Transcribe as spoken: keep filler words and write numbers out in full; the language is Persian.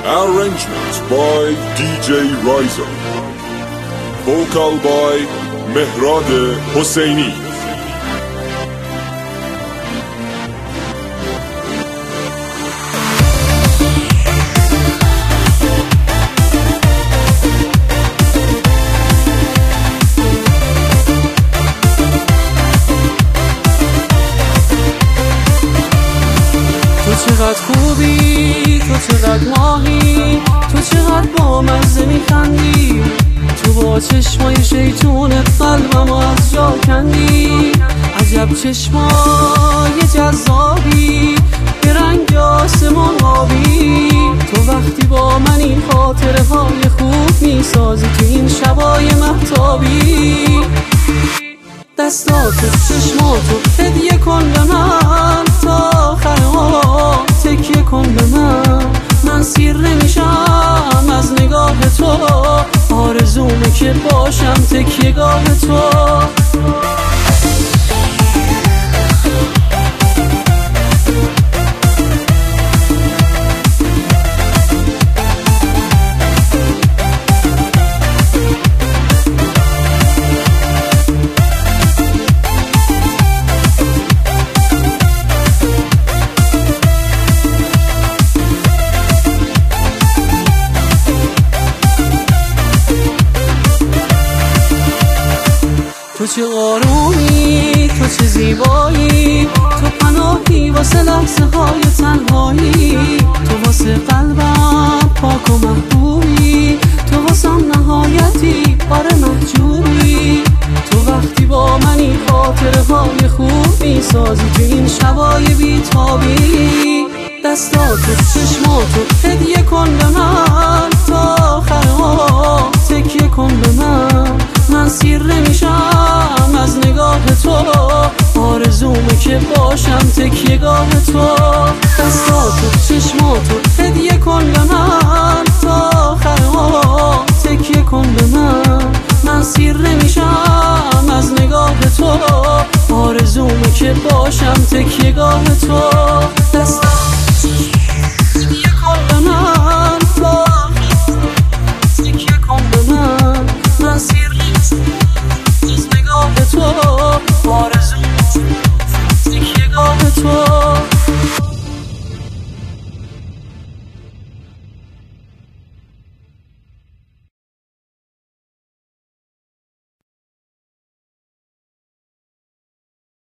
Arrangement by دی جی Rizo. Vocal by مهراد حسینی. تو چقدر خوبی، تو چقدر ماهی، تو چقدر با مزه میخندی، تو با چشمای شیطون قلبم از جا کندی. عجب چشمای جذابی به رنگ آسمان آبی، تو وقتی با من این خاطره های خوب میسازی تو این شبای مهتابی. دستاتو چشماتو هدیه کن به من، تا آخر ها تکیه کن به من. من سیر نمیشم از نگاه تو، آرزومه که باشم تکیه گاه تو. تو چه آرومی، تو چه زیبایی، تو پناهی واسه لحظه های تنهایی، تو واسه قلبم پاک و محبوبی، تو واسم نهایتی آره محجوبی. تو وقتی با من این خاطره های خوب میسازی تو این شبای بیتابی. دستاتو چشماتو هدیه کن به من، تا آخر ها تکیه کن به من. من سیر نمیشم از نگاه تو، آرزومه که باشم تکیه گاه تو. دستاتو چشماتو هدیه کن به من، تا آخر ها تکیه کن به من. من سیر نمیشم از نگاه تو، آرزومه که باشم تکیه گاه تو. دست